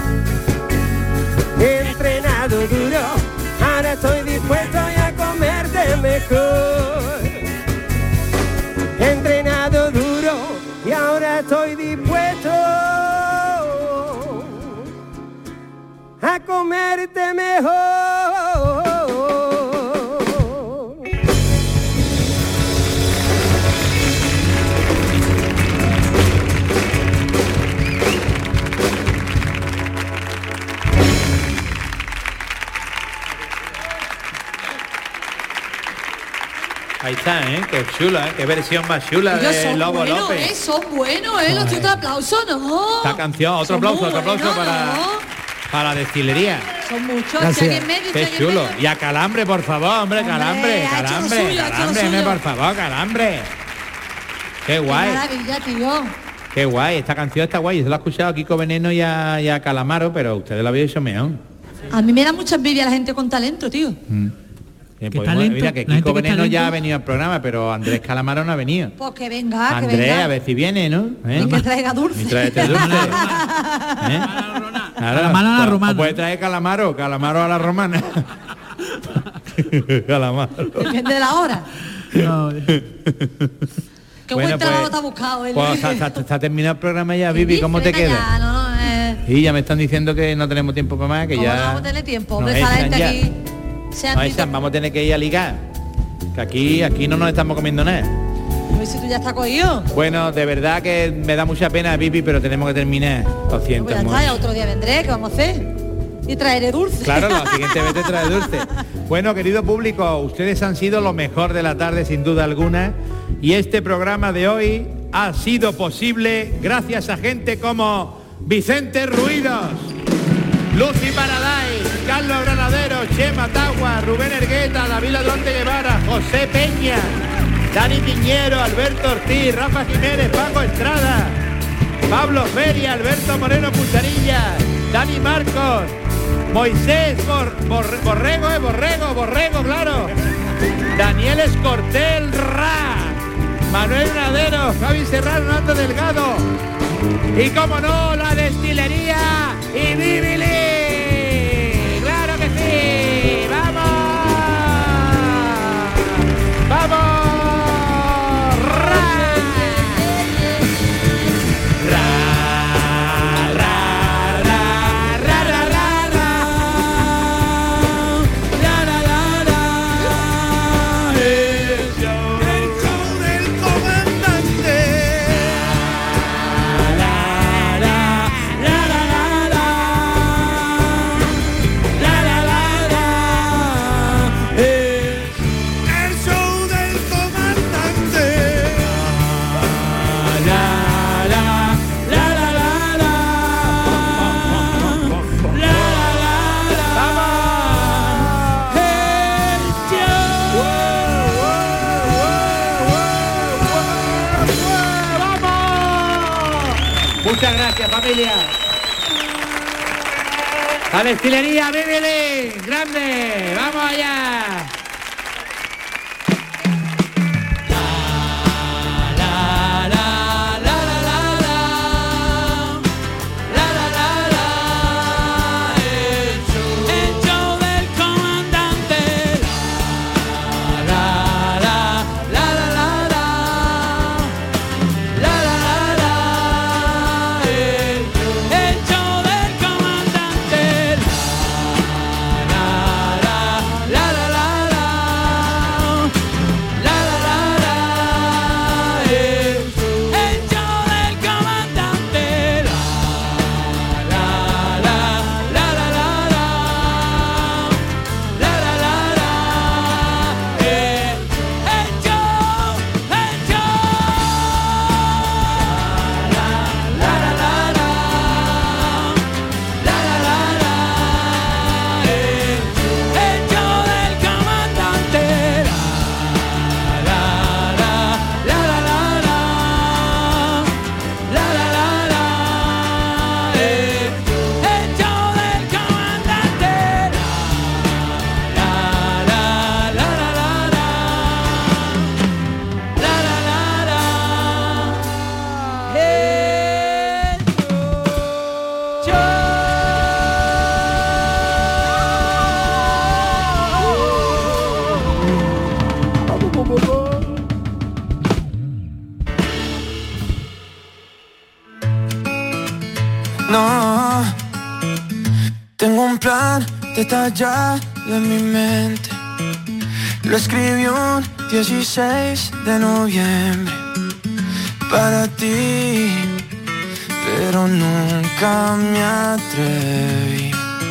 He entrenado duro, ahora estoy dispuesto ya a comerte mejor. He entrenado duro y ahora estoy dispuesto a comerte mejor. Ahí está, qué chula, qué versión más chula Ellos de son Lobo buenos, López. son buenos, los chicos de aplauso, ¿no? Esta canción, otro Son aplauso, muy buenos, para la destilería. Son muchos, Gracias. si alguien medio, si Qué alguien chulo. medio. Y a Calambre, por favor, hombre, Calambre, ha hecho lo Calambre, suyo, ha hecho lo Calambre, suyo. por favor, Calambre. Qué guay. Qué maravilla, tío. Qué guay, esta canción está guay. Yo se la he escuchado a Kiko Veneno y a Calamaro, pero ustedes la habéis hecho mejor. A mí me da mucha envidia la gente con talento, tío. Talento? Mira que La gente Kiko que Veneno talento. ya ha venido al programa, pero Andrés Calamaro no ha venido. Pues que venga, que Andrés, venga. a ver si viene, ¿no? Y que traiga dulce. Y tráete dulce. Calamaro a la romana. O puede traer Calamaro a la romana. Calamaro. Depende de la hora. Qué buen trabajo te ha buscado. Pues se ha terminado el programa ya, Vivi, ¿cómo te Venga queda? ya, no, Y ya me están diciendo que no tenemos tiempo para más, que ¿cómo ya... no vamos a tener tiempo? nos Hombre, esa echan gente ya. aquí se han Nos echan, vamos a tener que ir a ligar. Que aquí no nos estamos comiendo nada. Pues si tú ya estás cogido. Bueno, de verdad que me da mucha pena, Vivi, pero tenemos que terminar. Lo siento Pues ya mucho. está, ya otro día vendré, ¿qué vamos a hacer? Y traeré dulce. Claro, la siguiente vez te trae dulce. Bueno, querido público, ustedes han sido lo mejor de la tarde, sin duda alguna. Y este programa de hoy ha sido posible gracias a gente como Vicente Ruidos, Lucy Paradise, Carlos Granadero, Chema Tagua, Rubén Ergueta, David Ladrón de Guevara, José Peña, Dani Piñero, Alberto Ortiz, Rafa Jiménez, Paco Estrada, Pablo Feria, Alberto Moreno Cucharilla, Dani Marcos, Moisés Borrego, claro, Daniel Escortel, Manuel Granadero, Javi Serrano, Nando Delgado y como no, la destilería y Bibili. ¡Claro que sí! ¡Vamos! ¡Vamos! Muchas gracias, familia. La destilería Bibili, grande, vamos allá. La la la plan detallado en mi mente. Lo escribí un 16 de noviembre para ti, pero nunca me atreví.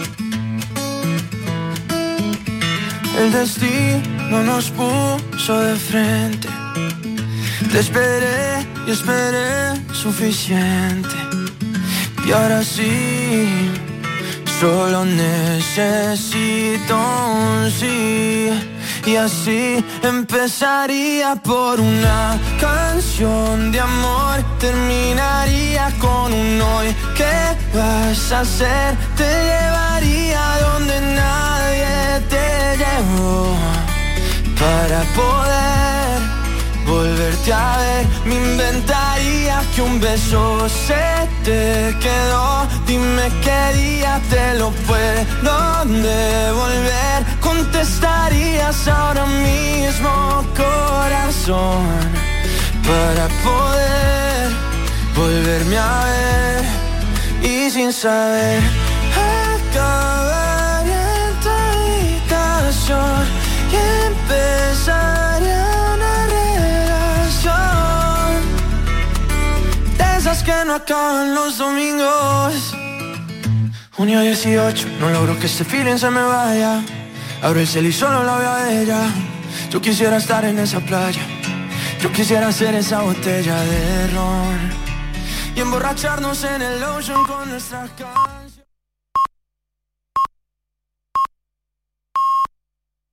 El destino nos puso de frente. Te esperé y esperé suficiente. Y ahora sí, solo necesito un sí. Y así empezaría por una canción de amor. Terminaría con un hoy. ¿Qué vas a hacer? Te llevaría donde nadie te llevó. Para poder volverte a ver, me inventaría que un beso se te quedó. Dime qué día te lo puedo devolver. Contestarías ahora mismo, corazón, para poder volverme a ver. Y sin saber, acabaría en tu habitación y empezaría una relación de esas que no acaban los domingos. Junio 18, no logro que este feeling se me vaya. Abro el cel y solo la veo a ella. Yo quisiera estar en esa playa. Yo quisiera ser esa botella de ron y emborracharnos en el ocean con nuestras caras.